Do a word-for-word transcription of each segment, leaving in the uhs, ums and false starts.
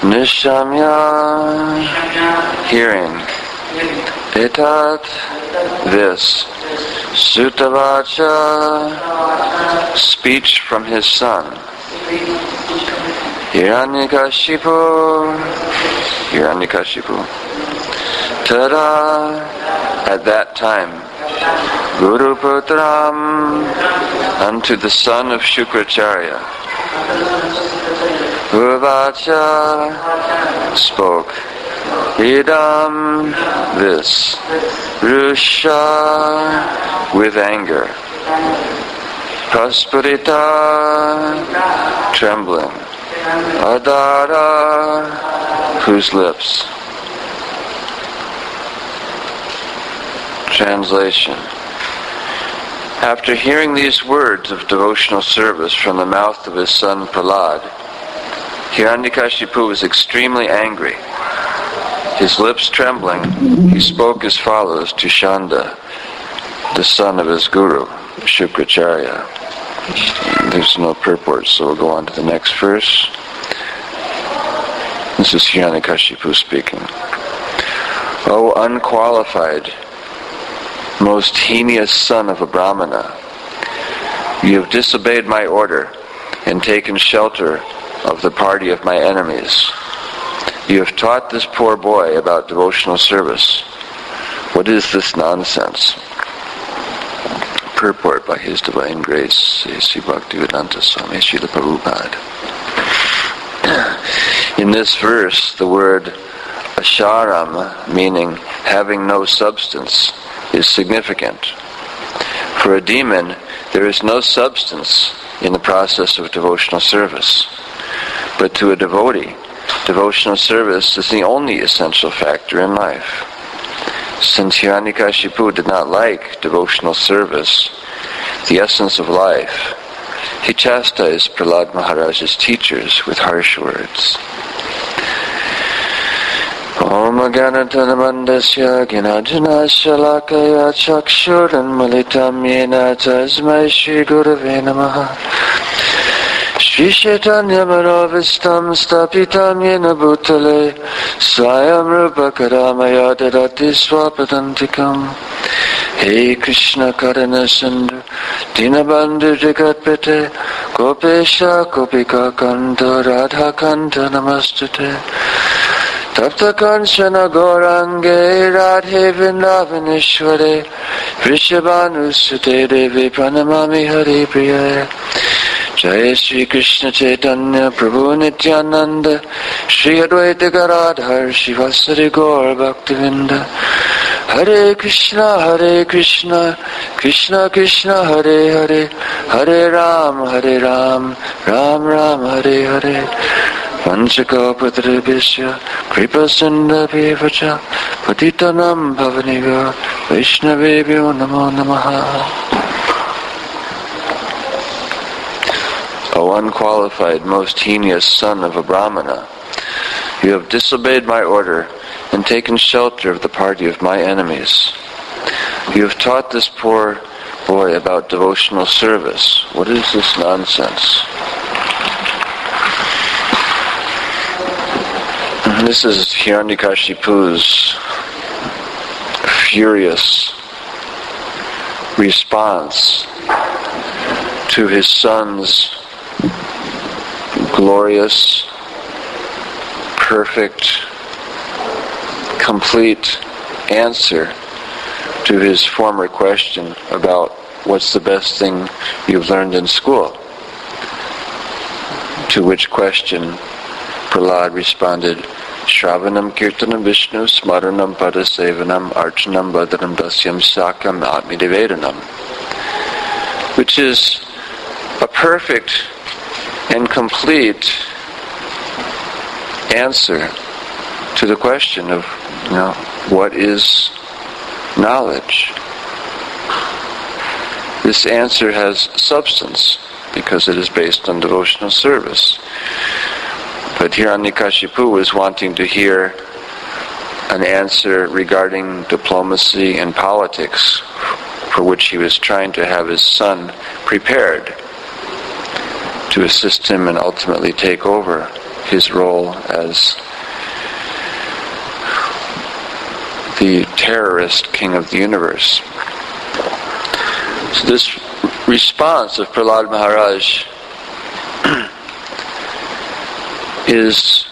Nishamya, hearing. Etat, this. Sutavacha, speech from his son. Hiranyakashipu, Hiranyakashipu. Tada, at that time. Guru Putram, unto the son of Shukracharya. Uvacha, spoke. Idam, this. Rusha, with anger. Praspurita, trembling. Adara, whose lips. Translation. After hearing these words of devotional service from the mouth of his son Prahlad, Hiranyakashipu was extremely angry. His lips trembling, he spoke as follows to Shanda, the son of his guru, Shukracharya. There's no purport, so we'll go on to the next verse. This is Hiranyakashipu speaking. O unqualified, most heinous son of a Brahmana, you have disobeyed my order and taken shelter of the party of my enemies. You have taught this poor boy about devotional service. What is this nonsense? Purport by His Divine Grace, Sri Bhaktivedanta Swami Srila Prabhupada. In this verse, the word asharam, meaning having no substance, is significant. For a demon, there is no substance in the process of devotional service. But to a devotee, devotional service is the only essential factor in life. Since Hiranyakashipu did not like devotional service, the essence of life, he chastised Prahlad Maharaj's teachers with harsh words. Om Gyanatana-bandasya Ginajana Shalakaya Chakshuran Malitam Yena Tasmai Shri Gurave Namaha Shri Chaitanya Manovistam Stapitam Yena Bhutale Swayam Rupa Karamaya Dadati Swapadantikam Hey Krishna Karana Sindhu Dinabandhu Jagatpate Gopesha Gopika Kanta Radha Kanta Namastute Tapta Kanchana Gaurange Radhe Vrindavaneshware Vrishabhanusute Devi Pranamami Hari Priya Jai Shri Krishna Chaitanya Prabhu Nityananda Shri Advaita Gadadhar Shivasari Gaur Bhaktivinda Hare Krishna Hare Krishna Krishna Krishna Hare Hare Hare Ram Hare Ram Ram Ram Hare Hare Vanchakapatribhishya Kripa Sindhabhivacha Patitanam Bhavaniga Vaishnavebhyo Namo Namaha. O unqualified, most heinous son of a Brahmana, you have disobeyed my order and taken shelter of the party of my enemies. You have taught this poor boy about devotional service. What is this nonsense? This is Hiranyakashipu's furious response to his son's glorious, perfect, complete answer to his former question about what's the best thing you've learned in school. To which question Prahlad responded, Shravanam Kirtanam Vishnu Smaranam Padasevanam Archanam Badaram Dasyam Sakam Atmidevedanam, which is a perfect and complete answer to the question of, you know, what is knowledge? This answer has substance because it is based on devotional service. But Hiranyakashipu was wanting to hear an answer regarding diplomacy and politics, for which he was trying to have his son prepared to assist him and ultimately take over his role as the terrorist king of the universe. So this response of Prahlad Maharaj is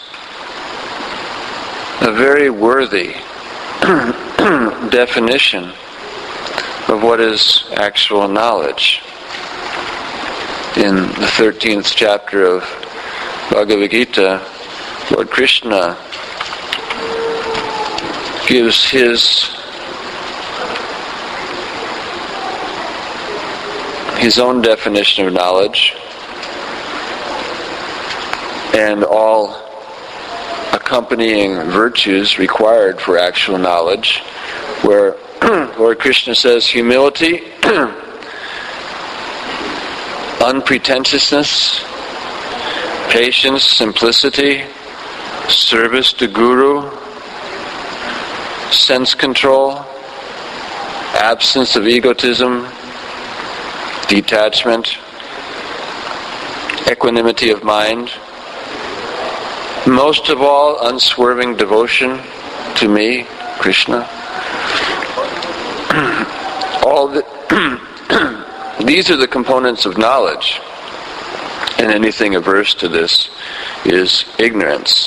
a very worthy definition of what is actual knowledge. In the thirteenth chapter of Bhagavad Gita, Lord Krishna gives his his own definition of knowledge and all accompanying virtues required for actual knowledge, where Lord Krishna says humility, unpretentiousness, patience, simplicity, service to Guru, sense control, absence of egotism, detachment, equanimity of mind, most of all, unswerving devotion to me, Krishna. All the these are the components of knowledge, and anything averse to this is ignorance.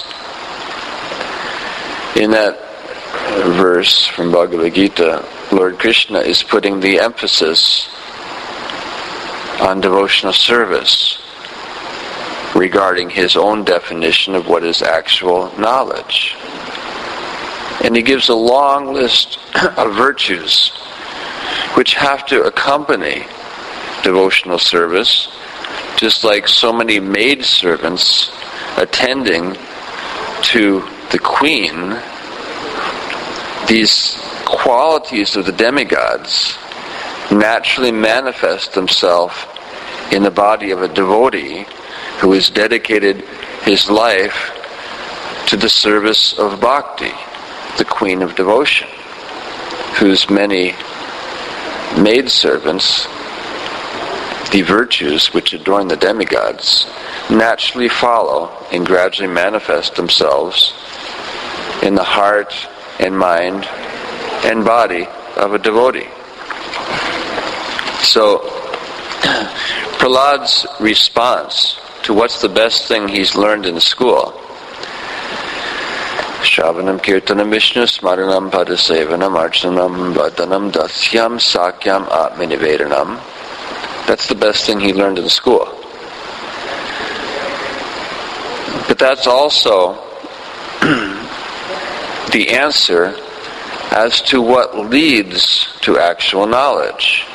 In that verse from Bhagavad Gita, Lord Krishna is putting the emphasis on devotional service regarding his own definition of what is actual knowledge. And he gives a long list of virtues which have to accompany devotional service, just like so many maidservants attending to the queen. These qualities of the demigods naturally manifest themselves in the body of a devotee who has dedicated his life to the service of bhakti, the queen of devotion, whose many maidservants, the virtues which adorn the demigods, naturally follow and gradually manifest themselves in the heart and mind and body of a devotee. So, Prahlad's response to what's the best thing he's learned in school, Shravanam Kirtanam Vishnu Smaranam Padasevanam Archanam Vadanam Dasyam Sakyam Atmanivedanam. That's the best thing he learned in school. But that's also the answer as to what leads to actual knowledge.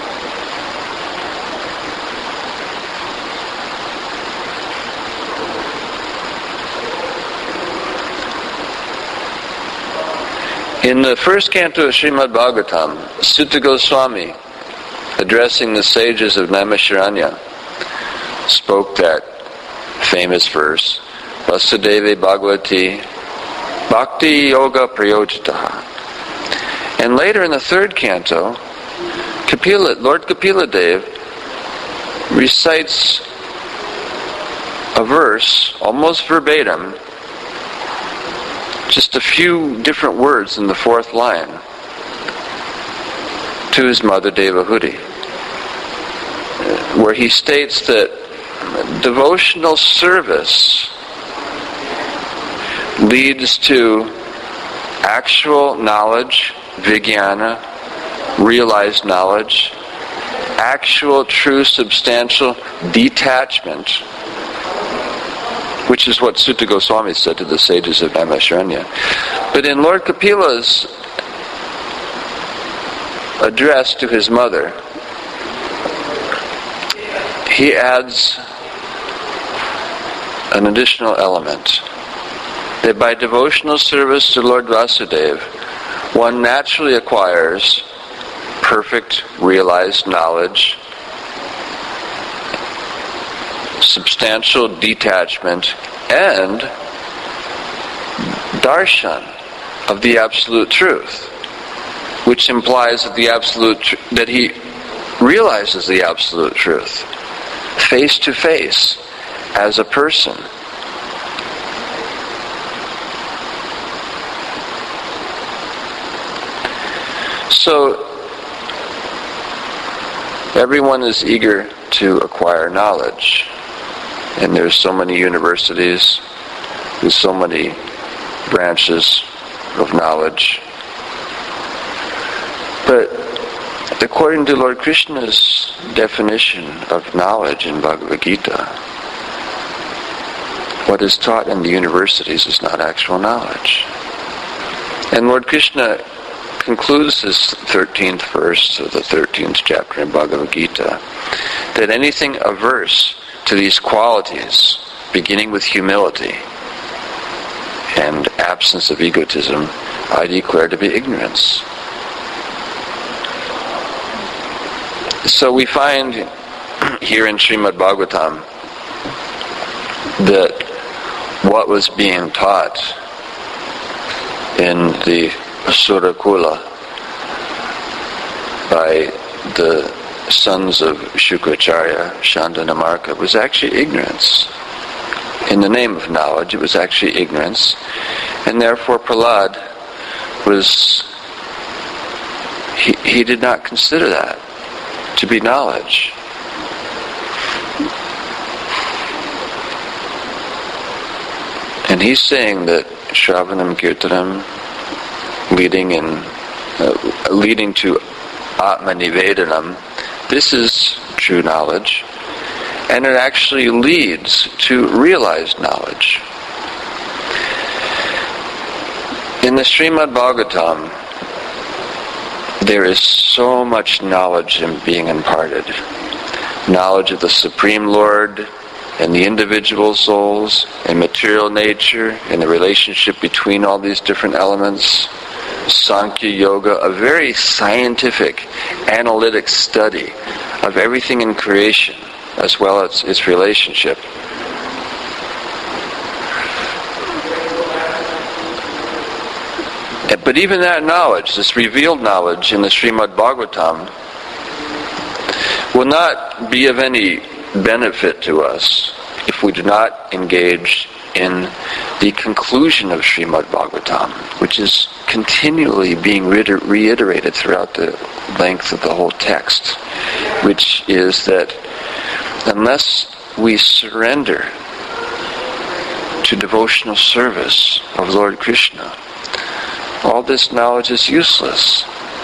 In the first canto of Srimad Bhagavatam, Sutta Goswami, addressing the sages of Naimisharanya, spoke that famous verse, Vasudeva Bhagavati Bhakti Yoga Prayojitaha. And later in the third canto, Kapila, Lord Kapila Dev recites a verse, almost verbatim, just a few different words in the fourth line, to his mother Devahuti, where he states that devotional service leads to actual knowledge, vijnana, realized knowledge, actual, true, substantial detachment, which is what Sutta Goswami said to the sages of Naimisharanya. But in Lord Kapila's address to his mother, he adds an additional element, that by devotional service to Lord Vasudeva, one naturally acquires perfect realized knowledge, substantial detachment, and darshan of the absolute truth, which implies that the absolute tr- that he realizes the absolute truth face to face as a person, So, everyone is eager to acquire knowledge. And there's so many universities with so many branches of knowledge. But according to Lord Krishna's definition of knowledge in Bhagavad Gita, what is taught in the universities is not actual knowledge. And Lord Krishna concludes this thirteenth verse of the thirteenth chapter in Bhagavad Gita, that anything averse to these qualities, beginning with humility and absence of egotism, I declare to be ignorance. So we find here in Srimad Bhagavatam that what was being taught in the Asura Kula by the sons of Shukracharya, Shandanamarka, was actually ignorance. In the name of knowledge, it was actually ignorance. And therefore Prahlad was, he, he did not consider that to be knowledge. And he's saying that Shravanam Kirtanam, leading in, uh, leading to Atma Nivedanam, this is true knowledge, and it actually leads to realized knowledge. In the Srimad Bhagavatam, there is so much knowledge in being imparted. Knowledge of the Supreme Lord and the individual souls and material nature and the relationship between all these different elements. Sankhya Yoga, a very scientific, analytic study of everything in creation as well as its relationship. But even that knowledge, this revealed knowledge in the Srimad Bhagavatam, will not be of any benefit to us if we do not engage in the conclusion of Srimad Bhagavatam, which is continually being reiterated throughout the length of the whole text, which is that unless we surrender to devotional service of Lord Krishna, all this knowledge is useless.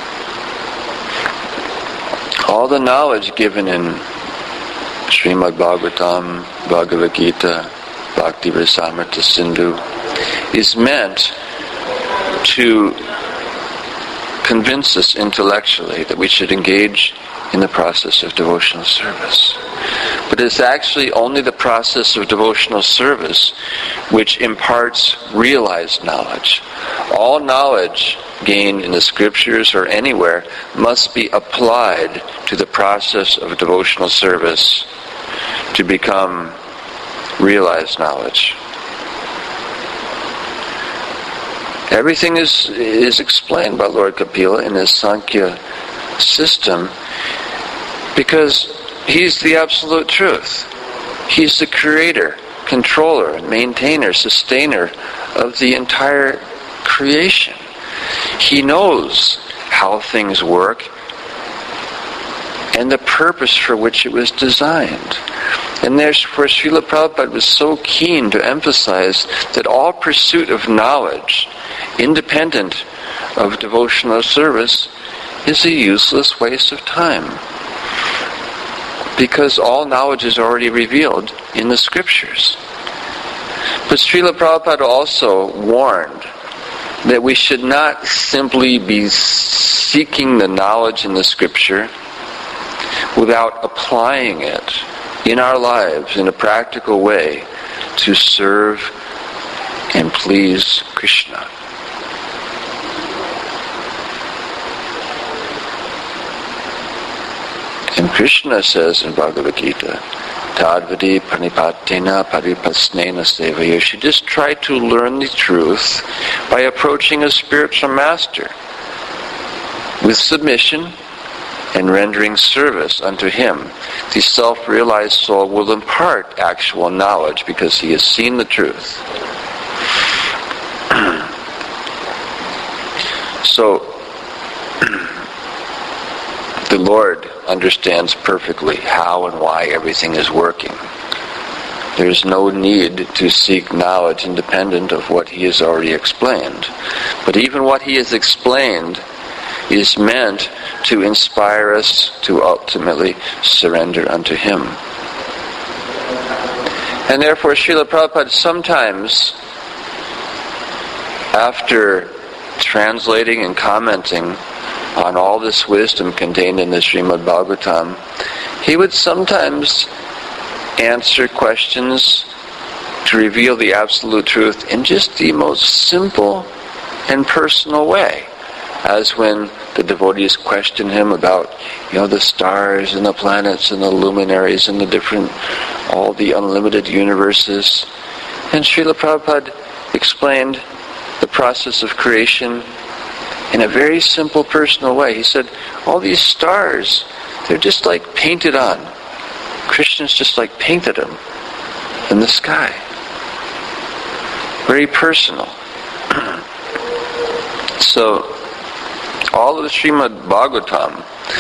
All the knowledge given in Srimad Bhagavatam, Bhagavad Gita, Bhakti Rasamrita Sindhu is meant to convince us intellectually that we should engage in the process of devotional service. But it's actually only the process of devotional service which imparts realized knowledge. All knowledge gained in the scriptures or anywhere must be applied to the process of devotional service to become realized knowledge. Everything is is explained by Lord Kapila in his Sankhya system because he's the absolute truth. He's the creator, controller, maintainer, sustainer of the entire creation. He knows how things work and the purpose for which it was designed. And therefore Srila Prabhupada was so keen to emphasize that all pursuit of knowledge, independent of devotional service, is a useless waste of time. Because all knowledge is already revealed in the scriptures. But Srila Prabhupada also warned that we should not simply be seeking the knowledge in the scripture without applying it in our lives in a practical way to serve and please Krishna. And Krishna says in Bhagavad Gita, Tadvadi pranipatena paripasnena sevaya. You should just try to learn the truth by approaching a spiritual master with submission and rendering service unto him. The self-realized soul will impart actual knowledge because he has seen the truth. So, The Lord understands perfectly how and why everything is working. There is no need to seek knowledge independent of what he has already explained. But even what he has explained is meant to inspire us to ultimately surrender unto him. And therefore, Srila Prabhupada sometimes, after translating and commenting on all this wisdom contained in the Srimad Bhagavatam, he would sometimes answer questions to reveal the absolute truth in just the most simple and personal way. As when the devotees question him about, you know, the stars and the planets and the luminaries and the different, all the unlimited universes. And Srila Prabhupada explained the process of creation in a very simple, personal way. He said, all these stars, they're just like painted on. Krishna's just like painted them in the sky. Very personal. So, all of the Srimad Bhagavatam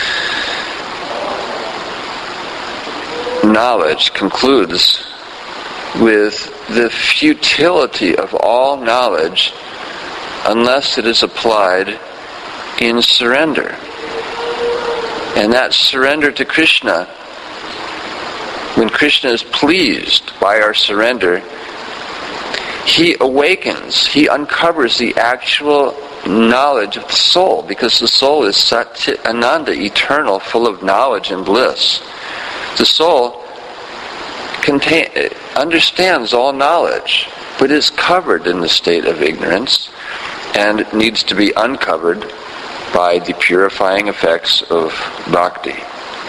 knowledge concludes with the futility of all knowledge unless it is applied in surrender. And that surrender to Krishna, when Krishna is pleased by our surrender, he awakens, he uncovers the actual knowledge of the soul, because the soul is Sat Ananda, eternal, full of knowledge and bliss. The soul contain, understands all knowledge, but is covered in the state of ignorance and needs to be uncovered by the purifying effects of bhakti.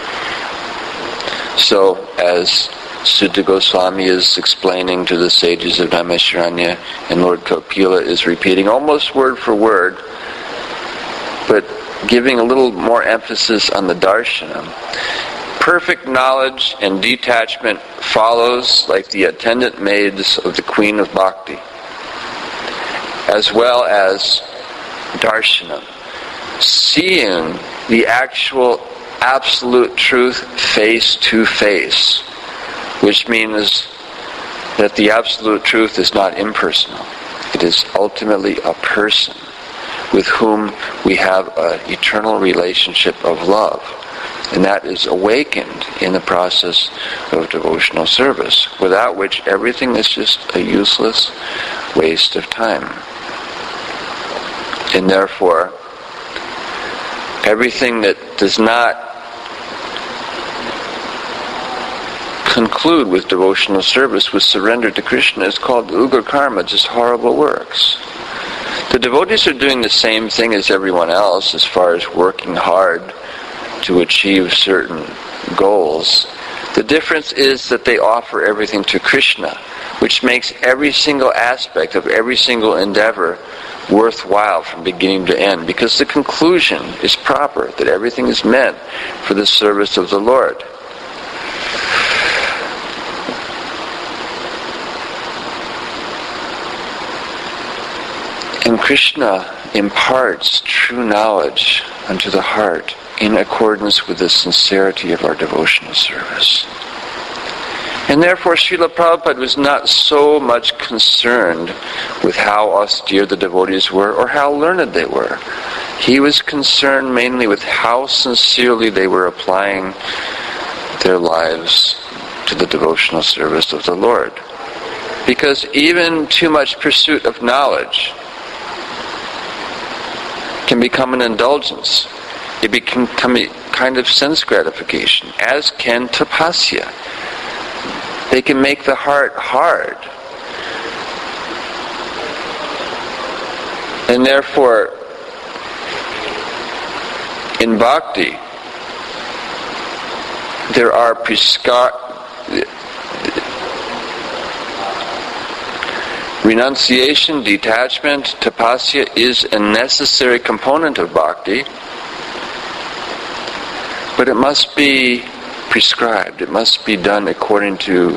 So, as Sutta Goswami is explaining to the sages of Naimisharanya, and Lord Kapila is repeating almost word for word, but giving a little more emphasis on the darshanam. Perfect knowledge and detachment follows like the attendant maids of the Queen of Bhakti, as well as darshanam, seeing the actual absolute truth face to face, which means that the absolute truth is not impersonal. It is ultimately a person with whom we have an eternal relationship of love. And that is awakened in the process of devotional service, without which everything is just a useless waste of time. And therefore, everything that does not conclude with devotional service, with surrender to Krishna, is called ugra karma, just horrible works. The devotees are doing the same thing as everyone else as far as working hard to achieve certain goals. The difference is that they offer everything to Krishna, which makes every single aspect of every single endeavor worthwhile from beginning to end, because the conclusion is proper, that everything is meant for the service of the Lord. And Krishna imparts true knowledge unto the heart in accordance with the sincerity of our devotional service. And therefore Srila Prabhupada was not so much concerned with how austere the devotees were or how learned they were. He was concerned mainly with how sincerely they were applying their lives to the devotional service of the Lord. Because even too much pursuit of knowledge can become an indulgence. It can become a kind of sense gratification, as can tapasya. They can make the heart hard. And therefore, in bhakti, there are prescribed renunciation, detachment, tapasya is a necessary component of bhakti, but it must be prescribed. It must be done according to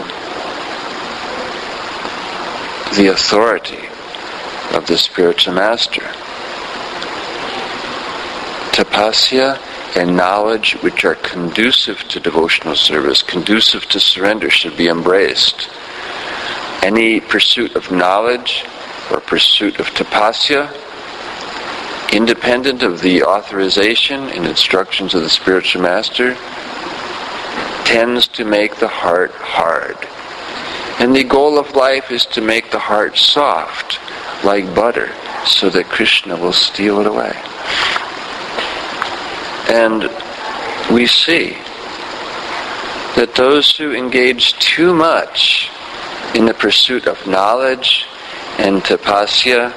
the authority of the spiritual master. Tapasya and knowledge which are conducive to devotional service, conducive to surrender, should be embraced. Any pursuit of knowledge or pursuit of tapasya, independent of the authorization and instructions of the spiritual master, tends to make the heart hard. And the goal of life is to make the heart soft, like butter, so that Krishna will steal it away. And we see that those who engage too much in the pursuit of knowledge and tapasya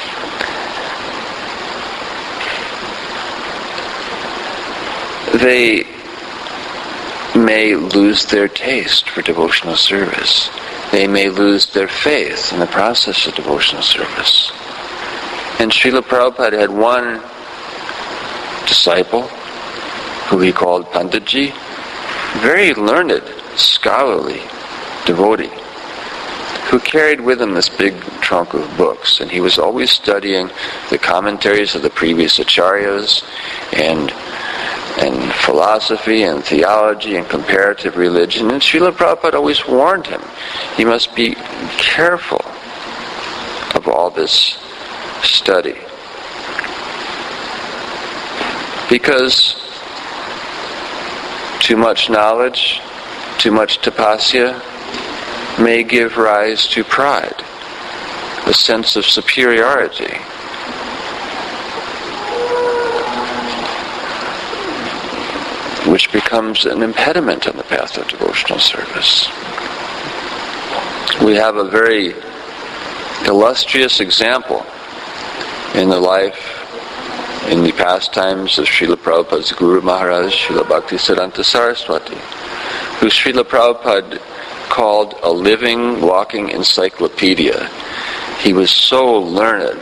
they may lose their taste for devotional service. They may lose their faith in the process of devotional service. And Srila Prabhupada had one disciple who he called Panditji, very learned, scholarly devotee, who carried with him this big trunk of books, and he was always studying the commentaries of the previous acharyas and and philosophy and theology and comparative religion. And Srila Prabhupada always warned him, he must be careful of all this study. Because too much knowledge, too much tapasya may give rise to pride, a sense of superiority. Which becomes an impediment on the path of devotional service. We have a very illustrious example in the life, in the pastimes of Srila Prabhupada's Guru Maharaj, Srila Bhaktisiddhanta Saraswati, who Srila Prabhupada called a living, walking encyclopedia. He was so learned.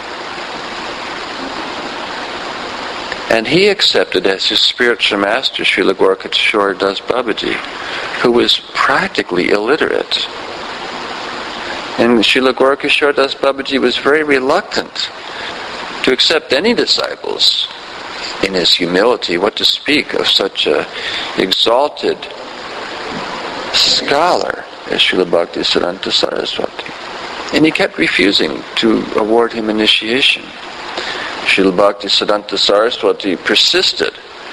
And he accepted as his spiritual master Srila Gorkha Das Babaji, who was practically illiterate. And Srila Gorkha Das Babaji was very reluctant to accept any disciples in his humility, what to speak of such a exalted scholar as Srila Bhaktisiddhanta Saraswati. And he kept refusing to award him initiation. Srila Bhaktisiddhanta Saraswati persisted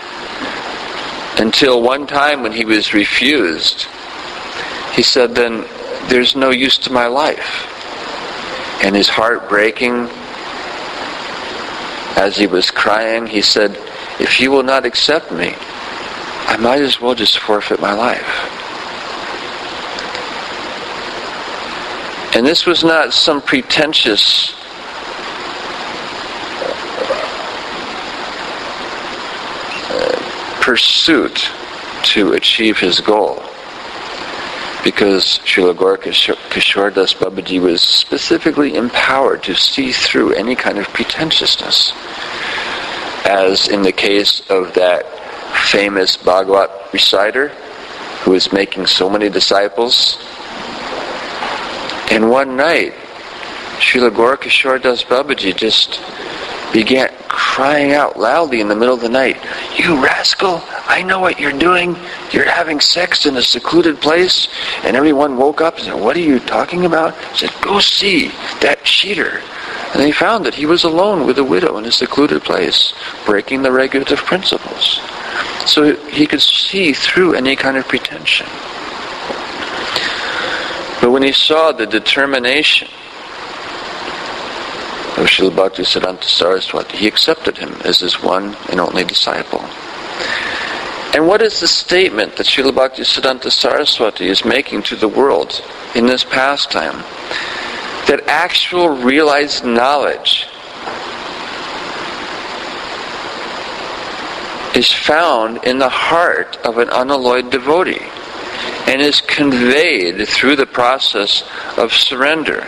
until one time when he was refused, he said, then there's no use to my life. And his heart breaking, as he was crying, he said, if you will not accept me, I might as well just forfeit my life. And this was not some pretentious pursuit to achieve his goal, because Srila Gorkha Das Babaji was specifically empowered to see through any kind of pretentiousness, as in the case of that famous Bhagavat reciter who was making so many disciples. And one night, Srila Gorkha Das Babaji just began crying out loudly in the middle of the night, you rascal, I know what you're doing. You're having sex in a secluded place. And everyone woke up and said, what are you talking about? He said, go see that cheater. And they found that he was alone with a widow in a secluded place, breaking the regulative principles. So he could see through any kind of pretension. But when he saw the determination of Srila Bhaktisiddhanta Saraswati, he accepted him as his one and only disciple. And what is the statement that Srila Bhaktisiddhanta Saraswati is making to the world in this pastime? That actual realized knowledge is found in the heart of an unalloyed devotee and is conveyed through the process of surrender.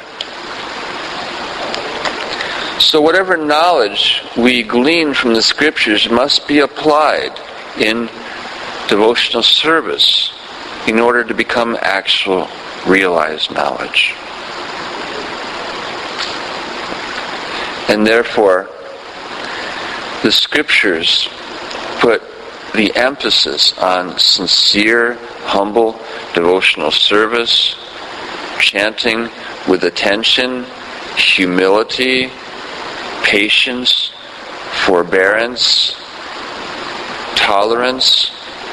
So whatever knowledge we glean from the scriptures must be applied in devotional service in order to become actual realized knowledge. And therefore, the scriptures put the emphasis on sincere, humble, devotional service, chanting with attention, humility, patience, forbearance, tolerance.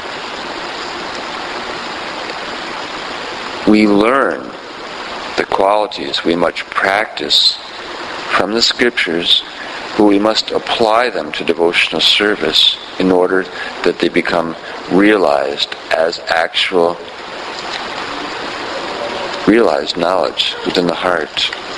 We learn the qualities we must practice from the scriptures, but we must apply them to devotional service in order that they become realized as actual, realized knowledge within the heart.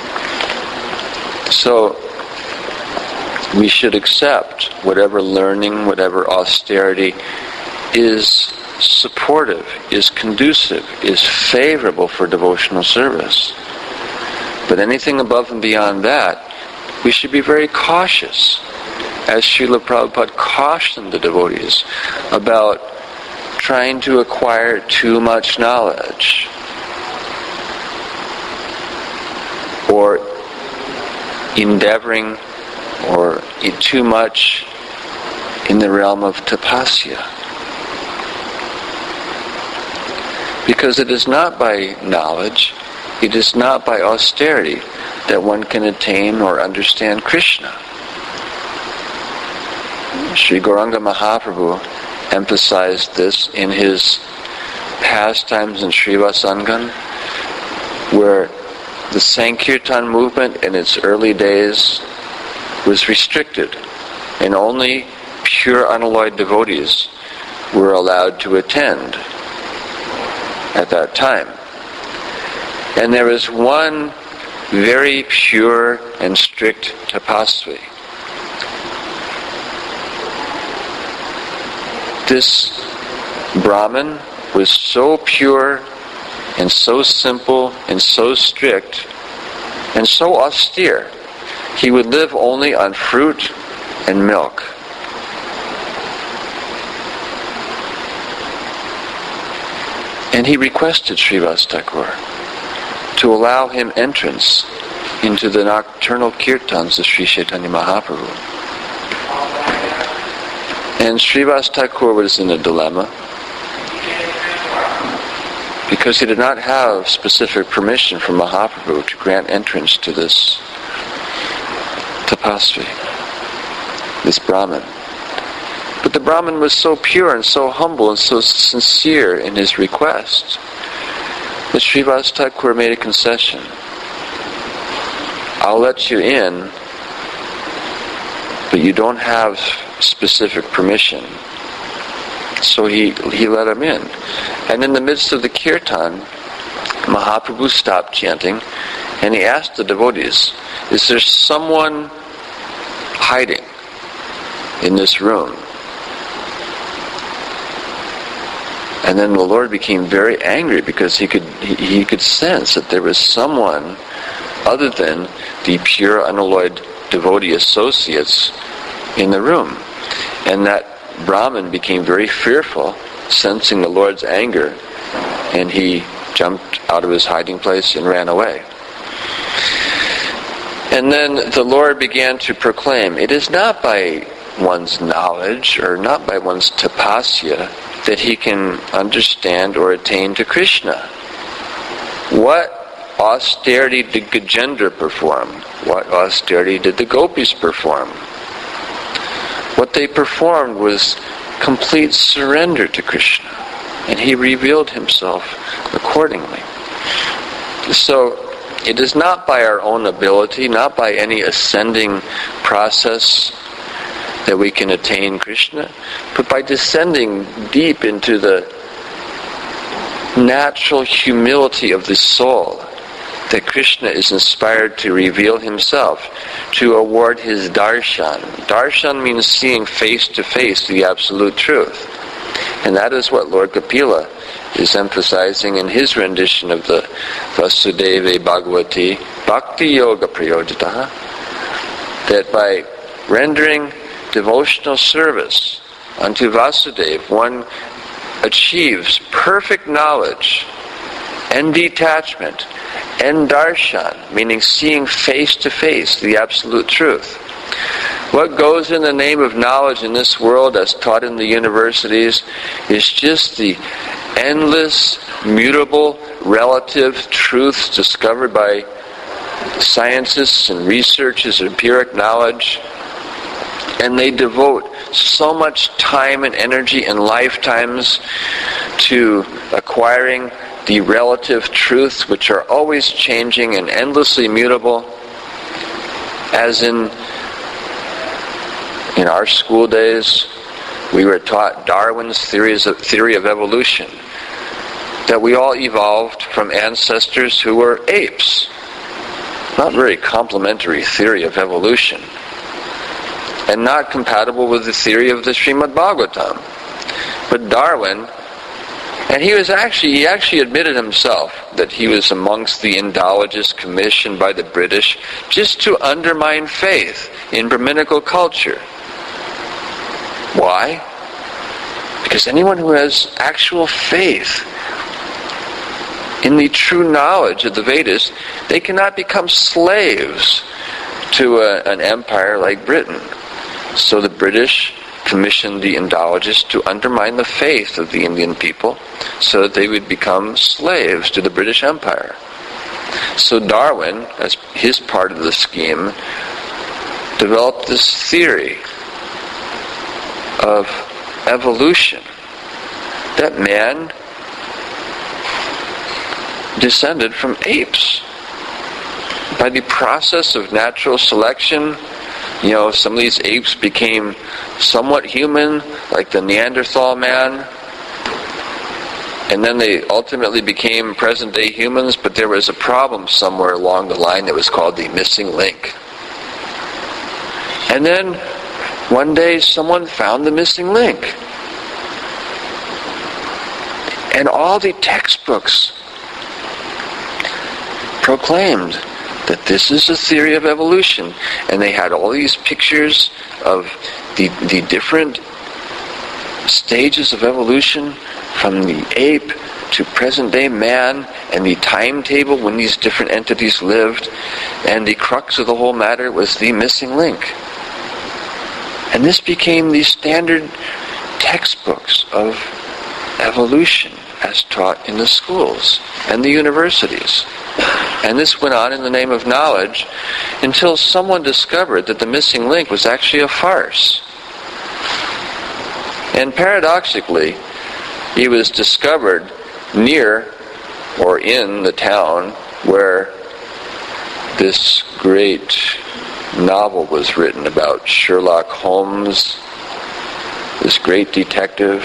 So, we should accept whatever learning, whatever austerity is supportive, is conducive, is favorable for devotional service. But anything above and beyond that, we should be very cautious, as Srila Prabhupada cautioned the devotees about trying to acquire too much knowledge, or endeavoring or too much in the realm of tapasya. Because it is not by knowledge, it is not by austerity that one can attain or understand Krishna. Sri Gauranga Mahaprabhu emphasized this in his pastimes in Srivasangan, where the Sankirtan movement in its early days was restricted, and only pure unalloyed devotees were allowed to attend at that time. And there was one very pure and strict tapasvi. This Brahmin was so pure and so simple and so strict and so austere. He would live only on fruit and milk. And he requested Srivas Thakur to allow him entrance into the nocturnal kirtans of Sri Chaitanya Mahaprabhu. And Srivas Thakur was in a dilemma because he did not have specific permission from Mahaprabhu to grant entrance to this tapasvi, this Brahmin. But the Brahmin was so pure and so humble and so sincere in his request that Srivas Thakur made a concession. I'll let you in, but you don't have specific permission. So he he let him in. And in the midst of the kirtan, Mahaprabhu stopped chanting and he asked the devotees, is there someone hiding in this room? And then the Lord became very angry because he could he, he could sense that there was someone other than the pure unalloyed devotee associates in the room. And that Brahmin became very fearful, sensing the Lord's anger, and he jumped out of his hiding place and ran away. And then the Lord began to proclaim, it is not by one's knowledge or not by one's tapasya that he can understand or attain to Krishna. What austerity did Gajendra perform? What austerity did the gopis perform? What they performed was complete surrender to Krishna, and he revealed himself accordingly. So it is not by our own ability, not by any ascending process that we can attain Krishna, but by descending deep into the natural humility of the soul, that Krishna is inspired to reveal himself, to award his darshan. Darshan means seeing face to face the absolute truth. And that is what Lord Kapila is emphasizing in his rendition of the Vasudeva Bhagavati Bhakti Yoga Prayojitaha, that by rendering devotional service unto Vasudeva, one achieves perfect knowledge and detachment and darshan, meaning seeing face to face the absolute truth. What goes in the name of knowledge in this world as taught in the universities is just the endless, mutable, relative truths discovered by scientists and researchers, empiric knowledge. And they devote so much time and energy and lifetimes to acquiring the relative truths, which are always changing and endlessly mutable, as in in our school days, we were taught Darwin's theories of, theory of evolution, that we all evolved from ancestors who were apes. Not very complimentary theory of evolution, and not compatible with the theory of the Srimad Bhagavatam. But Darwin, and he was actually, he actually admitted himself that he was amongst the Indologists commissioned by the British just to undermine faith in Brahminical culture. Why? Because anyone who has actual faith in the true knowledge of the Vedas, they cannot become slaves to a, an empire like Britain. So the British commissioned the Indologists to undermine the faith of the Indian people so that they would become slaves to the British Empire. So Darwin, as his part of the scheme, developed this theory of evolution, that man descended from apes by the process of natural selection. You know, some of these apes became somewhat human, like the Neanderthal man, and then they ultimately became present-day humans, but there was a problem somewhere along the line that was called the missing link. And then one day someone found the missing link. And all the textbooks proclaimed that this is a theory of evolution. And they had all these pictures of the, the different stages of evolution, from the ape to present-day man, and the timetable when these different entities lived. And the crux of the whole matter was the missing link. And this became the standard textbooks of evolution as taught in the schools and the universities. And this went on in the name of knowledge until someone discovered that the missing link was actually a farce. And paradoxically, it was discovered near or in the town where this great novel was written about Sherlock Holmes, this great detective.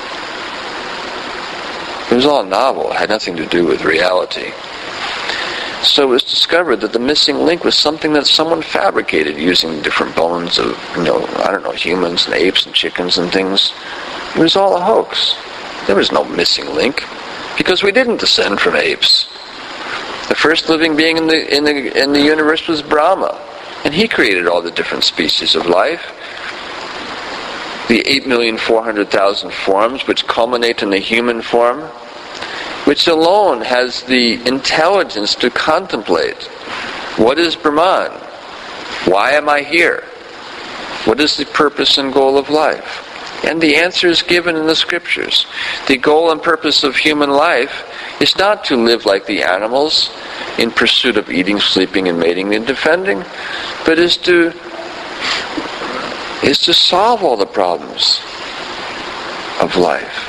It was all a novel. It had nothing to do with reality. So it was discovered that the missing link was something that someone fabricated using different bones of, you know, I don't know, humans and apes and chickens and things. It was all a hoax. There was no missing link, because we didn't descend from apes. The first living being in the in the in the universe was Brahma, and he created all the different species of life. The eight million four hundred thousand forms which culminate in the human form, which alone has the intelligence to contemplate, what is Brahman? Why am I here? What is the purpose and goal of life? And the answer is given in the scriptures. The goal and purpose of human life is not to live like the animals in pursuit of eating, sleeping, and mating and defending, but is to is to solve all the problems of life.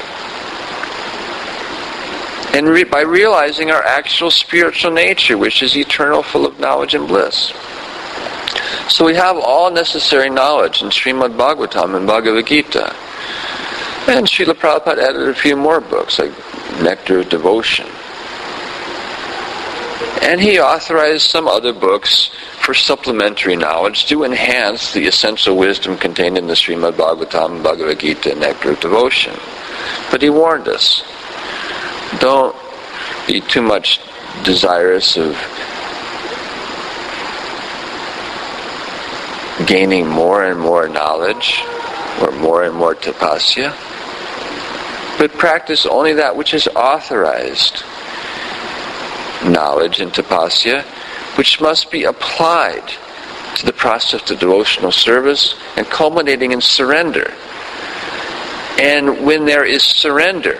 And re- by realizing our actual spiritual nature, which is eternal, full of knowledge and bliss. So we have all necessary knowledge in Srimad Bhagavatam and Bhagavad Gita. And Srila Prabhupada added a few more books, like Nectar of Devotion. And he authorized some other books for supplementary knowledge to enhance the essential wisdom contained in the Srimad Bhagavatam, Bhagavad Gita, and Nectar of Devotion. But he warned us, don't be too much desirous of gaining more and more knowledge or more and more tapasya, but practice only that which is authorized knowledge and tapasya, which must be applied to the process of devotional service and culminating in surrender. And when there is surrender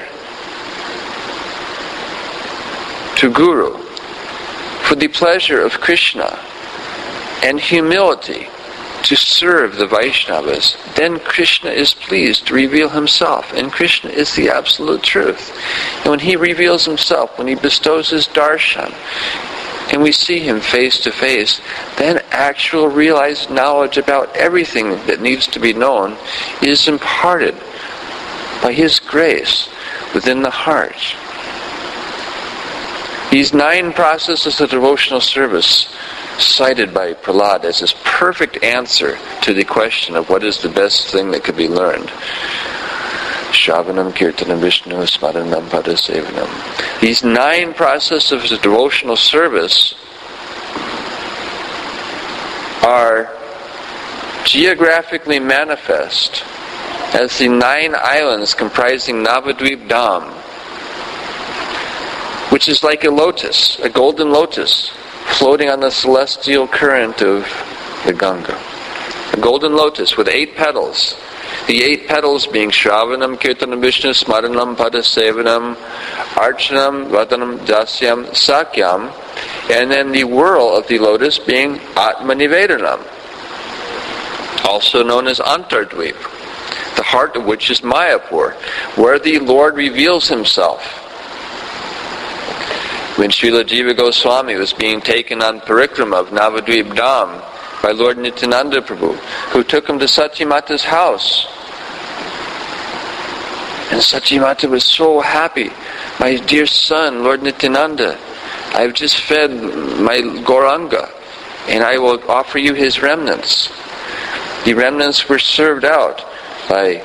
to Guru for the pleasure of Krishna and humility to serve the Vaishnavas, then Krishna is pleased to reveal himself, and Krishna is the absolute truth. And when he reveals himself, when he bestows his darshan, and we see him face to face, then actual realized knowledge about everything that needs to be known is imparted by his grace within the heart. These nine processes of devotional service cited by Prahlad as his perfect answer to the question of what is the best thing that could be learned. Shravanam, Kirtanam, Vishnu, Smaranam, Padasevanam. These nine processes of devotional service are geographically manifest as the nine islands comprising Navadvip Dham, which is like a lotus, a golden lotus, floating on the celestial current of the Ganga. A golden lotus with eight petals. The eight petals being Shravanam, Kirtanam, Vishnu, Smaranam, Padasevanam, Archanam, Vadanam, Dasyam, Sakyam, and then the whirl of the lotus being Atmanivedanam, also known as Antardvip, the heart of which is Mayapur, where the Lord reveals himself. When Srila Jiva Goswami was being taken on parikrama of Navadvip Dham by Lord Nityananda Prabhu, who took him to Satyamata's house. And Satyamata was so happy. My dear son, Lord Nityananda, I've just fed my Gauranga, and I will offer you his remnants. The remnants were served out by,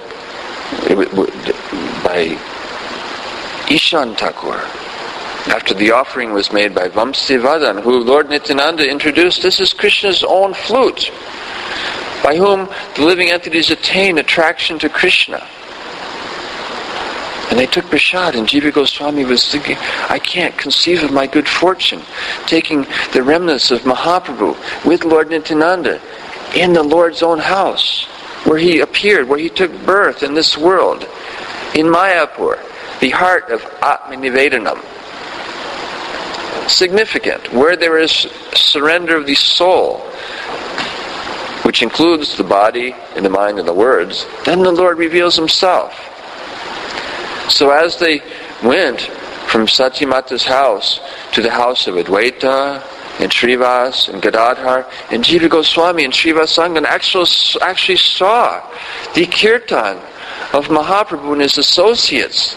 by Ishan Thakur, after the offering was made by Vamsivadan, who Lord Nityananda introduced. This is Krishna's own flute, by whom the living entities attain attraction to Krishna. And they took prasad, and Jiva Goswami was thinking, I can't conceive of my good fortune, taking the remnants of Mahaprabhu with Lord Nityananda in the Lord's own house, where he appeared, where he took birth in this world, in Mayapur, the heart of Atmanivedanam. Significant, where there is surrender of the soul, which includes the body and the mind and the words, then the Lord reveals himself. So as they went from Satyamata's house to the house of Advaita and Srivas and Gadadhar, and Jiva Goswami and Srivas Sangan actually, actually saw the kirtan of Mahaprabhu and his associates.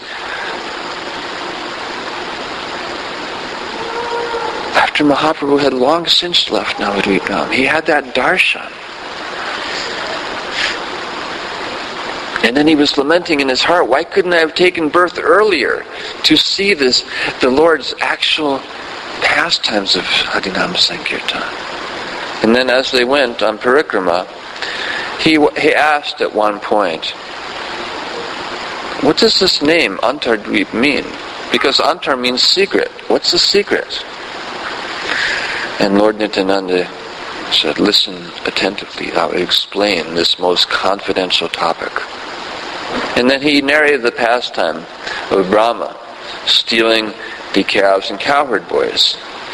After Mahaprabhu had long since left Navadvip Dham, he had that darshan. And then he was lamenting in his heart, why couldn't I have taken birth earlier to see this, the Lord's actual pastimes of Harinam Sankirtan? And then as they went on parikrama, he, he asked at one point, what does this name Antardvip mean? Because Antar means secret. What's the secret? And Lord Nityananda said, listen attentively, I will explain this most confidential topic. And then he narrated the pastime of Brahma stealing the calves and cowherd boys.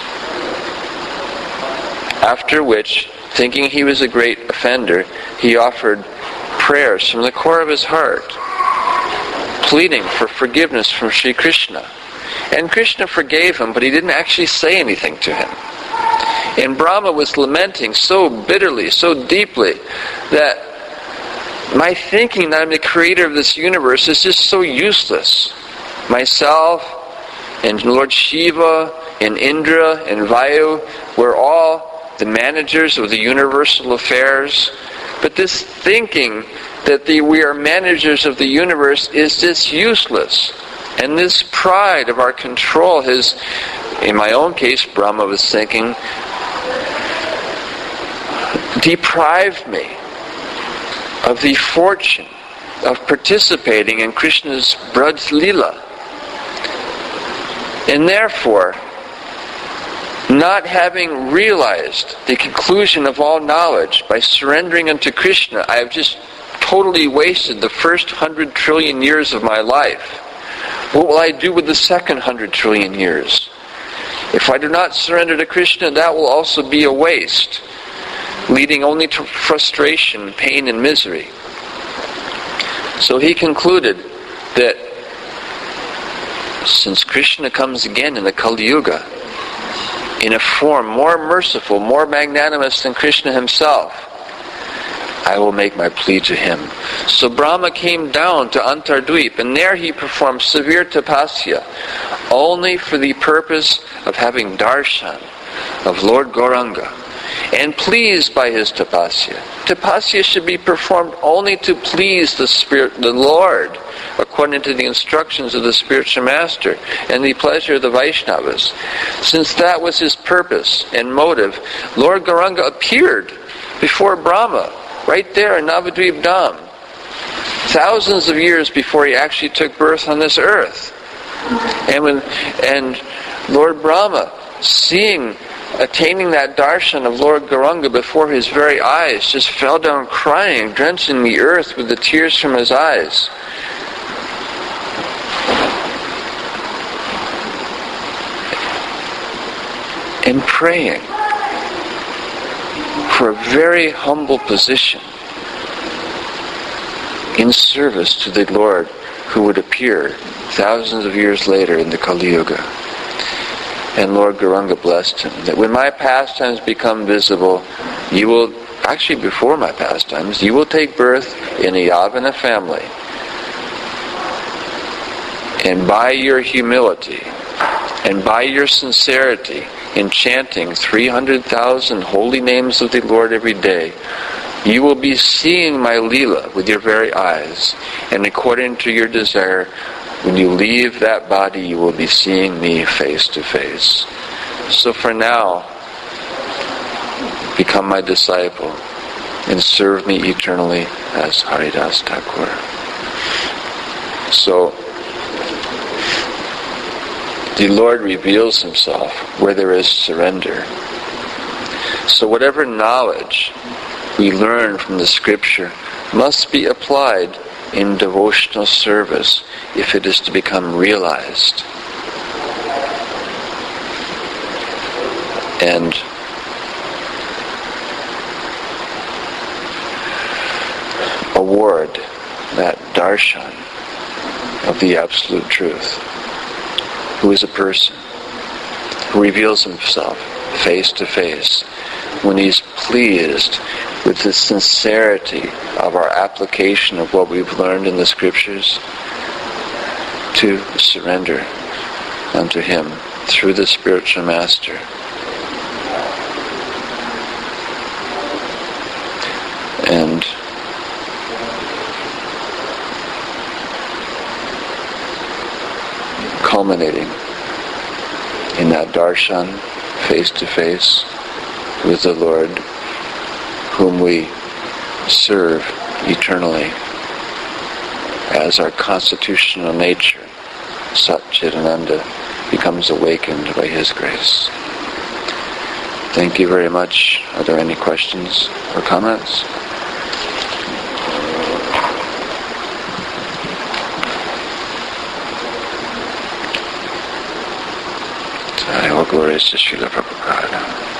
After which, thinking he was a great offender, he offered prayers from the core of his heart, pleading for forgiveness from Sri Krishna. And Krishna forgave him, but he didn't actually say anything to him. And Brahma was lamenting so bitterly, so deeply, that my thinking that I'm the creator of this universe is just so useless. Myself and Lord Shiva and Indra and Vayu were all the managers of the universal affairs. But this thinking that the, we are managers of the universe is just useless. And this pride of our control has, in my own case, Brahma was thinking, deprived me of the fortune of participating in Krishna's Braj Leela. And therefore, not having realized the conclusion of all knowledge by surrendering unto Krishna, I have just totally wasted the first hundred trillion years of my life. What will I do with the second hundred trillion years? If I do not surrender to Krishna, that will also be a waste, leading only to frustration, pain, and misery. So he concluded that since Krishna comes again in the Kali Yuga, in a form more merciful, more magnanimous than Krishna himself, I will make my plea to him. So Brahma came down to Antardweep, and there he performed severe tapasya, only for the purpose of having darshan of Lord Gauranga. And pleased by his tapasya. Tapasya should be performed only to please the Spirit, the Lord, according to the instructions of the spiritual master and the pleasure of the Vaishnavas. Since that was his purpose and motive, Lord Gauranga appeared before Brahma, right there in Navadvip Dham, thousands of years before he actually took birth on this earth. And when and Lord Brahma, seeing, attaining that darshan of Lord Gauranga before his very eyes, just fell down crying, drenching the earth with the tears from his eyes. And praying for a very humble position in service to the Lord who would appear thousands of years later in the Kali Yuga. And Lord Gauranga blessed him, that when my pastimes become visible, you will, actually before my pastimes, you will take birth in a Yavana family. And by your humility, and by your sincerity, in chanting three hundred thousand holy names of the Lord every day, you will be seeing my Leela with your very eyes. And according to your desire, when you leave that body, you will be seeing me face to face. So for now, become my disciple and serve me eternally as Haridas Thakur. So, the Lord reveals himself where there is surrender. So whatever knowledge we learn from the scripture must be applied in devotional service if it is to become realized. And award that darshan of the absolute truth, who is a person, who reveals himself face to face when he's pleased with the sincerity of our application of what we've learned in the scriptures to surrender unto him through the spiritual master. And culminating in that darshan face to face with the Lord whom we serve eternally as our constitutional nature, Sat Chidananda, becomes awakened by his grace. Thank you very much. Are there any questions or comments? All glories to Srila Prabhupada.